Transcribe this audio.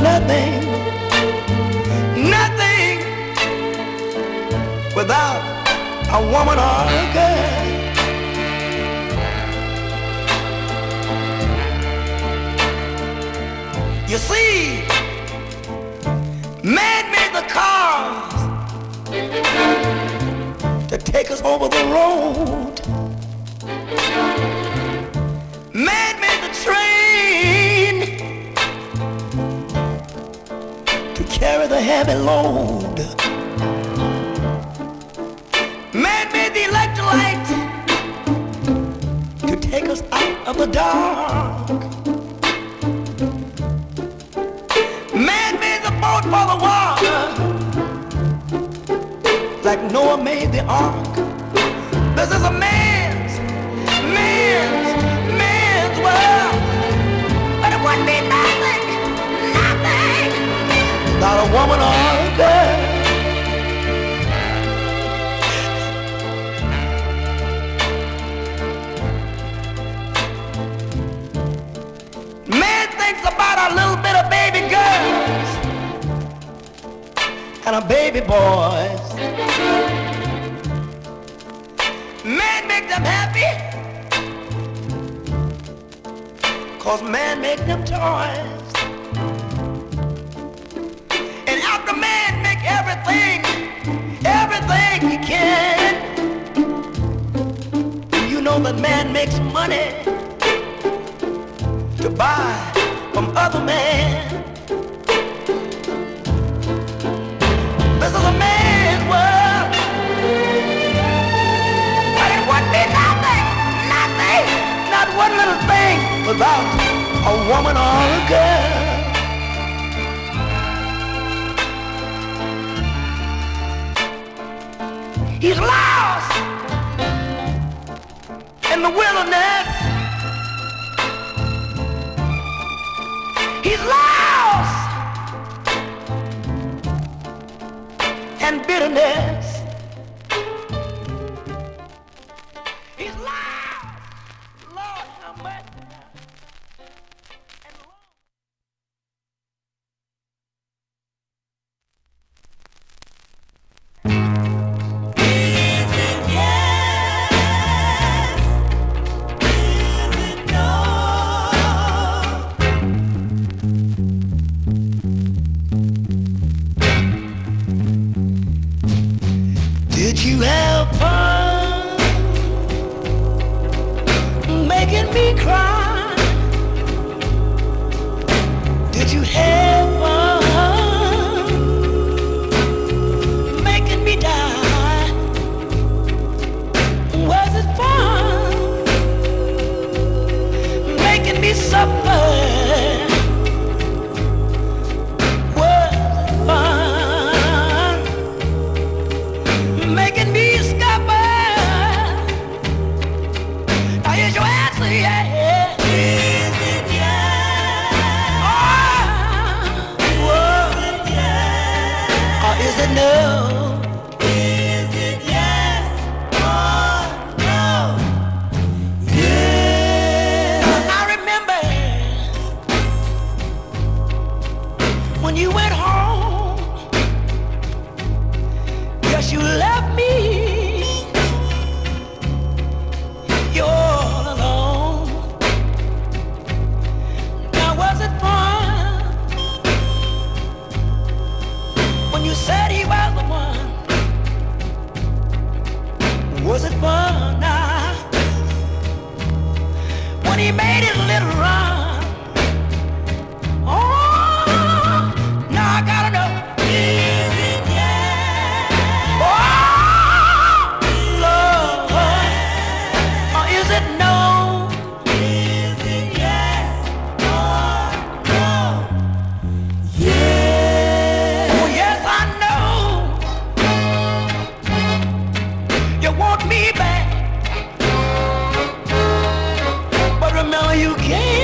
nothing, nothing without a woman or a girl. You see, man made the cars to take us over the road. Man made the train to carry the heavy load. Man made the electric light to take us out of the dark. Man made the boat for the water, like Noah made the ark. This is a man's world, but it wouldn't be nothing, nothing, not a woman or a girl. Man thinks about a little bit of baby girls and a baby boys. Man make them happy, 'cause man make them toys. And after man make everything he can, you know that man makes money to buy from other men. This is a man's world, but it wouldn't be nothing, nothing, not one little thing without a woman or a girl. He's lost in the wilderness. He's lost in bitterness. He's lost. Lord, how much? Did you have fun making me cry? Did you have fun making me die? Was it fun making me suffer? Making me scupper. Now here's your answer, yeah. Is it yes? Oh, is it yes? Or is it no? Is it yes or no? Yeah. I remember when you went home. Yes, you left me. You're all alone. Now was it fun when you said he was the one? Was it fun now when he made his little run? Oh, now I gotta know. Is it yes? Oh, Lord, or is it no? Is it yes or no? Yeah. Oh, yes, I know. You want me back, but remember you can't.